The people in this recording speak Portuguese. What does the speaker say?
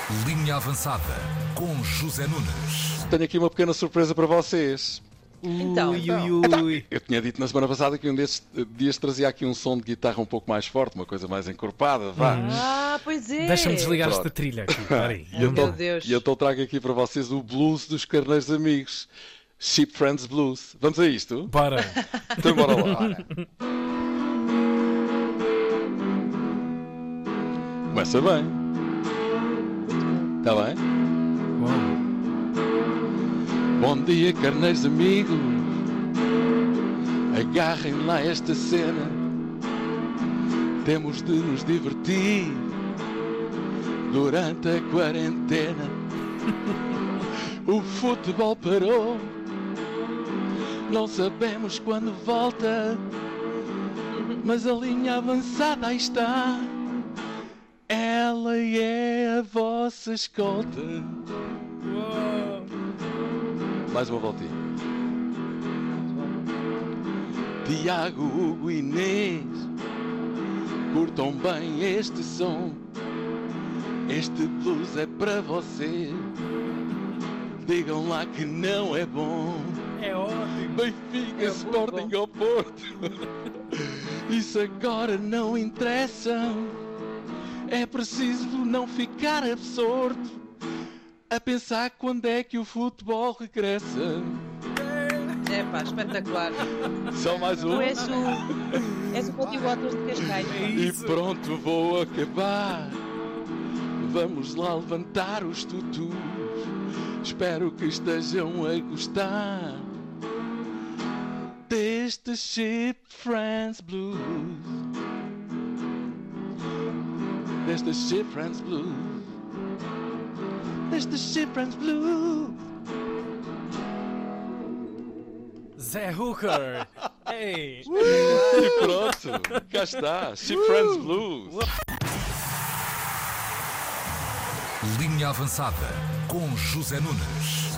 Linha Avançada com José Nunes. Tenho aqui uma pequena surpresa para vocês. Então. Eu tinha dito na semana passada que um destes dias trazia aqui um som de guitarra um pouco mais forte, uma coisa mais encorpada, vá. Ah, pois é. Deixa-me desligar Pronto. esta trilha aqui. Peraí. E então, meu Deus. e então trago aqui para vocês o blues dos Carneiros Amigos. Sheep Friends Blues. Vamos a isto? Bora. Então bora lá. Começa bem. Está bem? Uau. Bom dia, carneiros amigos. Agarrem lá esta cena. Temos de nos divertir durante a quarentena. O futebol parou. Não sabemos quando volta, mas a linha avançada aí está. Ela é a vossa escolta. Mais uma voltinha. Tiago, Hugo e Inês, curtam bem este som. Este blues é para vocês. Digam lá que não é bom. É ótimo. Benfica, É Sporting bom. ao Porto. Isso agora não interessa. É preciso não ficar absorto a pensar quando é que o futebol regressa. É pá, espetacular. Só mais um. Tu és o Potiguatas de Cascais. E pronto, vou acabar. Vamos lá levantar os tutus. Espero que estejam a gostar deste Sheep Friends Blues. Deste Sheep Friends Blues. Deste Sheep Friends Blues. Zé Hooker. Ei. E pronto, cá está, Sheep Friends Blues. Linha Avançada com José Nunes.